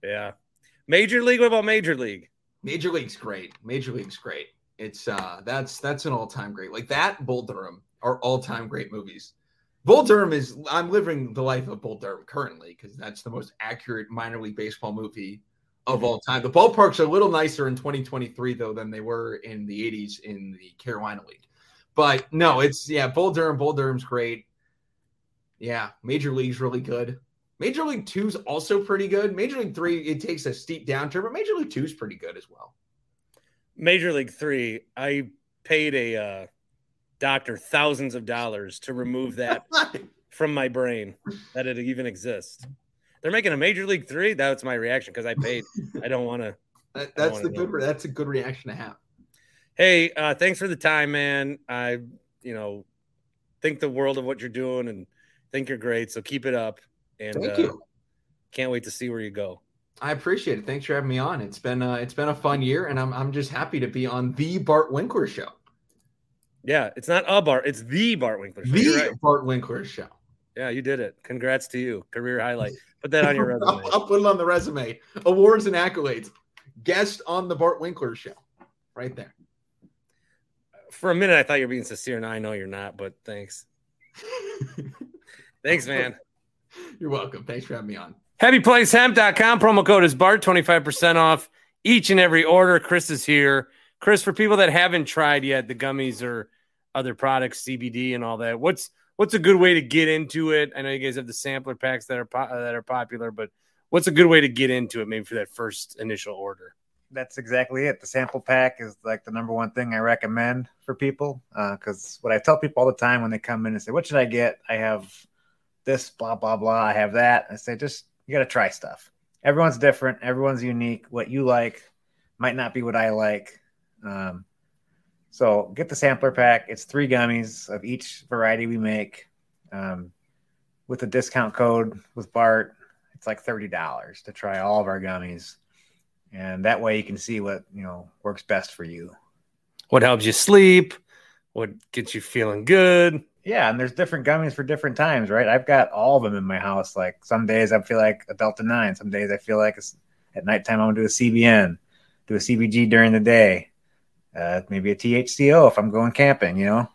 Yeah. Major League, what about Major League? Major League's great. Major League's great. It's uh that's that's an all-time great. Like that, Bull Durham are all-time great movies. Bull Durham is I'm living the life of Bull Durham currently because that's the most accurate minor league baseball movie of all time. The ballparks are a little nicer in twenty twenty-three though than they were in the eighties in the Carolina League. But no, it's yeah, Bull Durham, Bull Durham's great. Yeah, Major League's really good. Major League Two is also pretty good. Major League Three, it takes a steep downturn, but Major League Two is pretty good as well. Major League Three, I paid a uh, doctor thousands of dollars to remove that from my brain, that it even exists. They're making a Major League Three. That's my reaction because I paid. I don't want to. That, that's the good. Know. That's a good reaction to have. Hey, uh, thanks for the time, man. I, you know, think the world of what you're doing and think you're great. So keep it up. And Thank uh, you. Can't wait to see where you go. I appreciate it. Thanks for having me on. It's been uh, it's been a fun year, and I'm I'm just happy to be on the Bart Winkler Show. Yeah, it's not a Bart, it's the Bart Winkler Show. The right. Bart Winkler Show. Yeah, you did it. Congrats to you. Career highlight. Put that on your resume. I'll, I'll put it on the resume. Awards and accolades. Guest on the Bart Winkler Show. Right there. For a minute, I thought you were being sincere, and I know you're not, but thanks. Thanks, man. You're welcome. Thanks for having me on. happy place hemp dot com. Promo code is Bart, twenty-five percent off each and every order. Chris is here. Chris, for people that haven't tried yet, the gummies or other products, C B D and all that, what's what's a good way to get into it? I know you guys have the sampler packs that are po- that are popular, but what's a good way to get into it maybe for that first initial order? That's exactly it. The sample pack is like the number one thing I recommend for people because uh, what I tell people all the time when they come in and say, what should I get? I have this, blah, blah, blah. I have that. I say, just, you got to try stuff. Everyone's different. Everyone's unique. What you like might not be what I like. Um, so get the sampler pack. It's three gummies of each variety we make. Um, with a discount code with Bart, it's like thirty dollars to try all of our gummies. And that way you can see what, you know, works best for you. What helps you sleep? What gets you feeling good? Yeah, and there's different gummies for different times, right? I've got all of them in my house. Like some days I feel like a Delta nine. Some days I feel like it's, at nighttime I'm going to do a C B N, do a C B G during the day, uh, maybe a T H C O if I'm going camping, you know?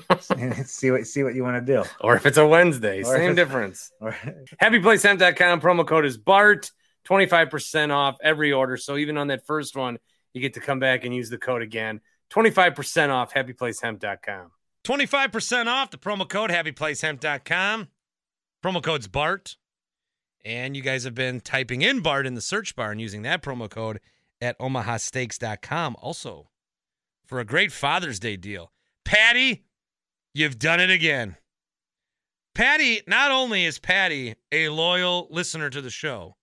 see what see what you want to do. Or if it's a Wednesday, or same difference. Or, happy place hemp dot com. Promo code is Bart. twenty-five percent off every order. So even on that first one, you get to come back and use the code again. twenty-five percent off happy place hemp dot com. twenty-five percent off the promo code happy place hemp dot com. Promo code's Bart. And you guys have been typing in Bart in the search bar and using that promo code at omaha steaks dot com also for a great Father's Day deal. Patty, you've done it again. Patty, not only is Patty a loyal listener to the show,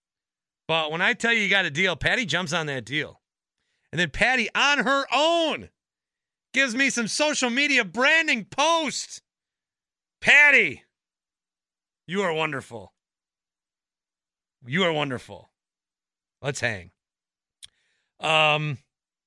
but when I tell you you got a deal, Patty jumps on that deal. And then Patty, on her own, gives me some social media branding posts. Patty, you are wonderful. You are wonderful. Let's hang. Um,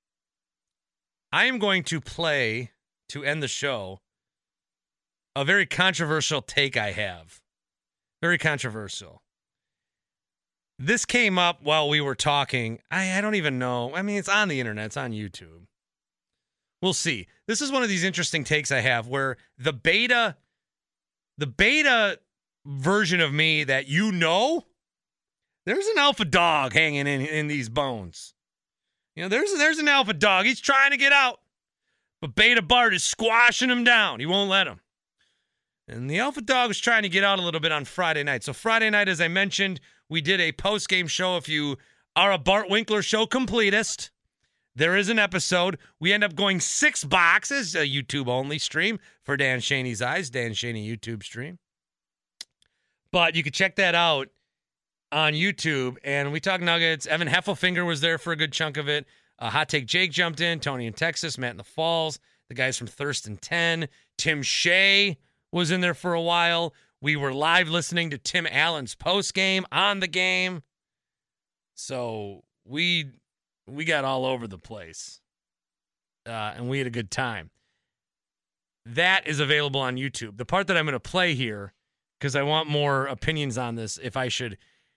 I am going to play, to end the show, a very controversial take I have. Very controversial. This came up while we were talking. I, I don't even know. I mean, it's on the internet. It's on YouTube. We'll see. This is one of these interesting takes I have where the beta, the beta version of me that you know, there's an alpha dog hanging in, in these bones. You know, there's, there's an alpha dog. He's trying to get out. But Beta Bart is squashing him down. He won't let him. And the alpha dog was trying to get out a little bit on Friday night. So Friday night, as I mentioned, we did a post-game show. If you are a Bart Winkler show completist, there is an episode. We end up going six boxes, a YouTube-only stream for Dan Shaney's Eyes, Dan Shaney YouTube stream. But you can check that out on YouTube. And we talk Nuggets. Evan Heffelfinger was there for a good chunk of it. Uh, Hot Take Jake jumped in. Tony in Texas, Matt in the Falls, the guys from Thurston ten. Tim Shea was in there for a while. We were live listening to Tim Allen's post game on the game. So we we got all over the place. Uh, and we had a good time. That is available on YouTube. The part that I'm going to play here, because I want more opinions on this, if I should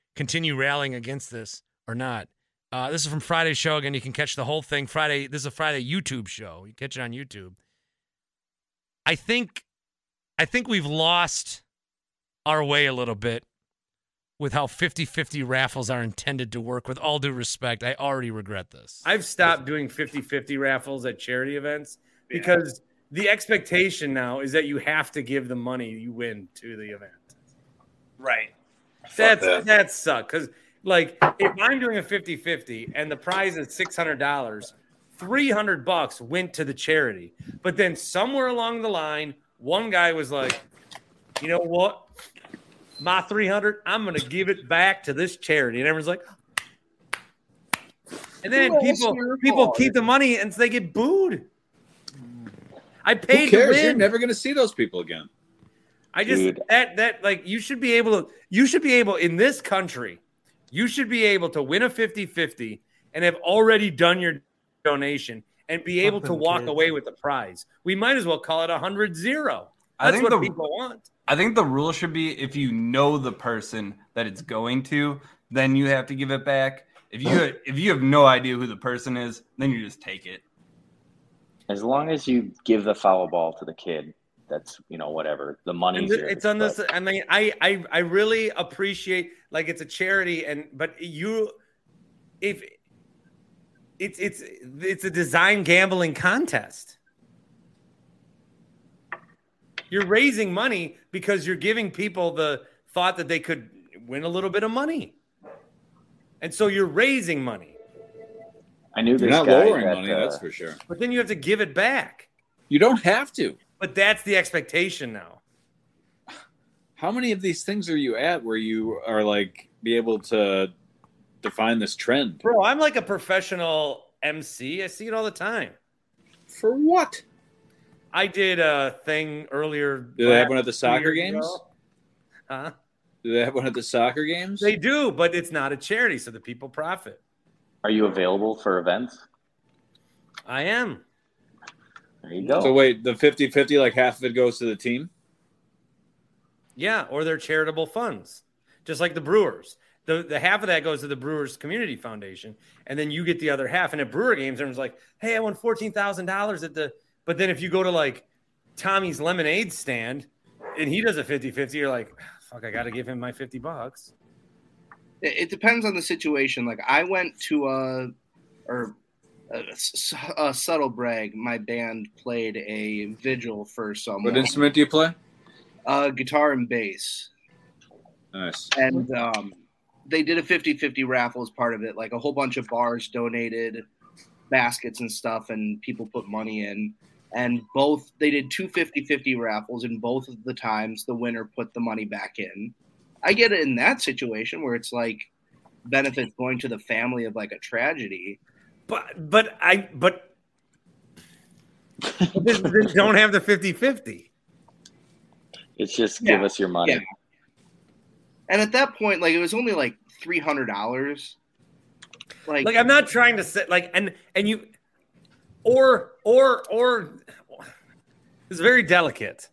continue rallying against this or not. Uh, this is from Friday's show. Again, you can catch the whole thing Friday. This is a Friday YouTube show. You catch it on YouTube. I think, I think we've lost our way a little bit with how fifty-fifty raffles are intended to work. With all due respect, I already regret this. I've stopped doing fifty-fifty raffles at charity events because yeah. the expectation now is that you have to give the money you win to the event. Right. That's that, that sucks. Because, like, if I'm doing a fifty-fifty and the prize is six hundred dollars, three hundred bucks went to the charity. But then somewhere along the line, one guy was like, you know what? My three hundred, I'm going to give it back to this charity. And everyone's like, and then people people keep the money and they get booed. I paid Who cares? to win. You're never going to see those people again. I just, Dude. that, that, like, you should be able to, you should be able, in this country, you should be able to win a fifty-fifty and have already done your donation and be able to walk kids. away with the prize. We might as well call it a hundred zero. That's I think what the, people want. I think the rule should be if you know the person that it's going to, then you have to give it back. If you if you have no idea who the person is, then you just take it. As long as you give the foul ball to the kid, that's, you know, whatever. The money's yours. It's on this. I mean, I, I I really appreciate, like, it's a charity, and but you, if it's it's it's a design gambling contest. You're raising money because you're giving people the thought that they could win a little bit of money. And so you're raising money. I knew this You're not guy lowering that, money, uh, that's for sure. But then you have to give it back. You don't have to. But that's the expectation now. How many of these things are you at where you are, like, be able to define this trend? Bro, I'm like a professional M C. I see it all the time. For what? I did a thing earlier. Do they have one at the soccer games? Ago. Huh? Do they have one at the soccer games? They do, but it's not a charity, so the people profit. Are you available for events? I am. There you go. So wait, the fifty-fifty, like half of it goes to the team? Yeah, or their charitable funds, just like the Brewers. The the half of that goes to the Brewers Community Foundation, and then you get the other half. And at Brewer games, everyone's like, hey, I won fourteen thousand dollars at the – but then if you go to, like, Tommy's Lemonade stand and he does a fifty-fifty, you're like, fuck, I got to give him my fifty bucks. It depends on the situation. Like, I went to a – or a, a subtle brag. My band played a vigil for someone. What instrument do you play? Uh, guitar and bass. Nice. And um, they did a fifty-fifty raffle as part of it. Like, a whole bunch of bars donated baskets and stuff, and people put money in. And both – they did two fifty-fifty raffles, and both of the times the winner put the money back in. I get it in that situation where it's like benefits going to the family of like a tragedy. But but I but, but they don't have the fifty-fifty. It's just Yeah. give us your money. Yeah. And at that point, like, it was only like three hundred dollars. Like, Like, I'm not trying to say, like, and and you or or or it's very delicate.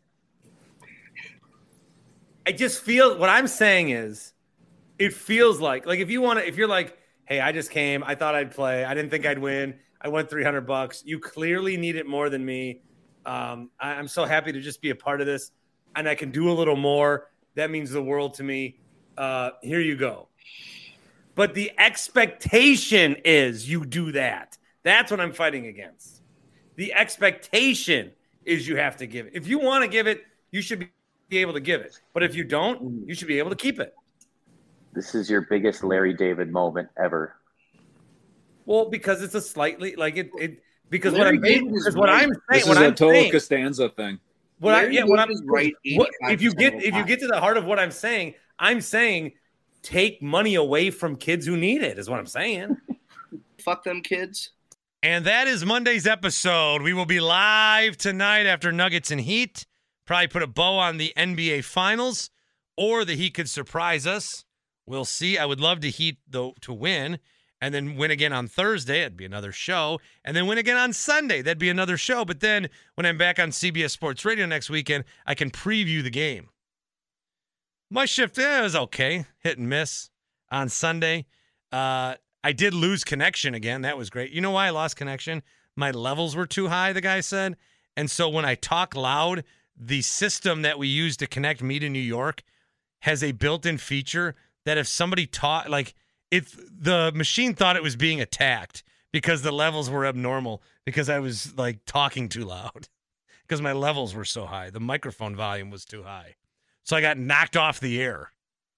I just feel what I'm saying is it feels like like if you want to, if you're like, hey, I just came, I thought I'd play, I didn't think I'd win, I won three hundred bucks. You clearly need it more than me. Um, I, I'm so happy to just be a part of this, and I can do a little more. That means the world to me. Uh, here you go. But the expectation is you do that. That's what I'm fighting against. The expectation is you have to give it. If you want to give it, you should be be able to give it. But if you don't, you should be able to keep it. This is your biggest Larry David moment ever. Well, because it's a slightly like it. it because Larry what I'm David is because what right. I'm saying, This is what a I'm total saying, Costanza thing. what I, Larry yeah, what I'm David is right what, if you eighty-five get percent of if the you get to the heart of what I'm saying, I'm saying take money away from kids who need it. Is what I'm saying. Fuck them kids. And that is Monday's episode. We will be live tonight after Nuggets and Heat. Probably put a bow on the N B A Finals, or the Heat could surprise us. We'll see. I would love to Heat, though, to win, and then win again on Thursday. That'd be another show. And then win again on Sunday. That'd be another show. But then when I'm back on C B S Sports Radio next weekend, I can preview the game. My shift eh, was okay. Hit and miss. on Sunday. Uh, I did lose connection again. That was great. You know why I lost connection? My levels were too high, the guy said. And so when I talk loud, the system that we use to connect me to New York has a built-in feature that if somebody taught, like, if the machine thought it was being attacked because the levels were abnormal, because I was, like, talking too loud, because my levels were so high. The microphone volume was too high. So I got knocked off the air.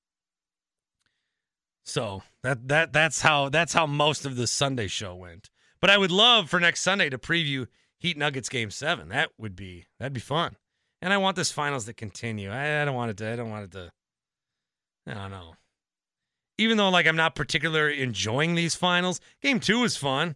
So that that that's how that's how most of the Sunday show went. But I would love for next Sunday to preview Heat Nuggets Game Seven. That would be that'd be fun. And I want this finals to continue. I, I don't want it to. I don't want it to. I don't know. Even though like I'm not particularly enjoying these finals, Game Two was fun.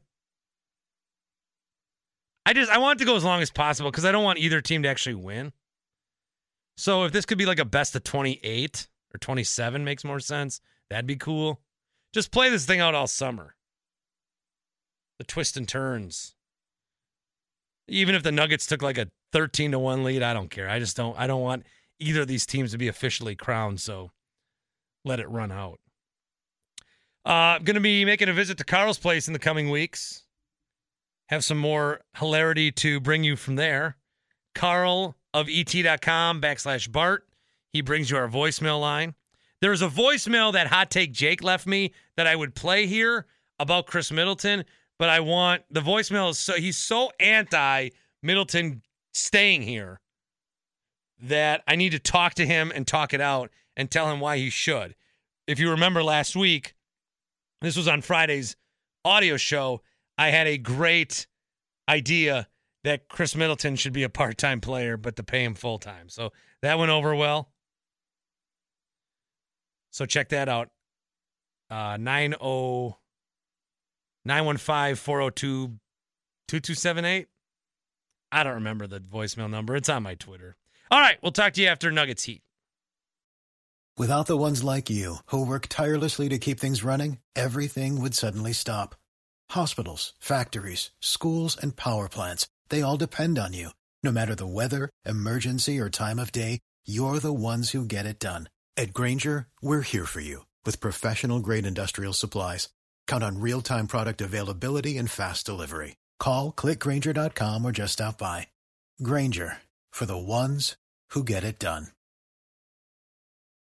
I just I want it to go as long as possible because I don't want either team to actually win. So if this could be like a best of twenty-eight or twenty-seven, makes more sense. That'd be cool. Just play this thing out all summer. The twists and turns. Even if the Nuggets took like a thirteen to one lead, I don't care. I just don't I don't want either of these teams to be officially crowned, so let it run out. Uh, I'm going to be making a visit to Carl's place in the coming weeks. Have some more hilarity to bring you from there. Carl of E T dot com backslash Bart. He brings you our voicemail line. There's a voicemail that Hot Take Jake left me that I would play here about Chris Middleton, but I want the voicemail is so he's so anti Middleton staying here that I need to talk to him and talk it out and tell him why he should. If you remember last week, this was on Friday's audio show, I had a great idea that Chris Middleton should be a part-time player, but to pay him full-time. So that went over well. So check that out. Uh, nine oh nine one five, four oh two, two two seven eight. I don't remember the voicemail number. It's on my Twitter. All right, we'll talk to you after Nuggets Heat. Without the ones like you, who work tirelessly to keep things running, everything would suddenly stop. Hospitals, factories, schools, and power plants, they all depend on you. No matter the weather, emergency, or time of day, you're the ones who get it done. At Grainger, we're here for you with professional-grade industrial supplies. Count on real-time product availability and fast delivery. Call, click Grainger dot com, or just stop by. Grainger, for the ones who get it done.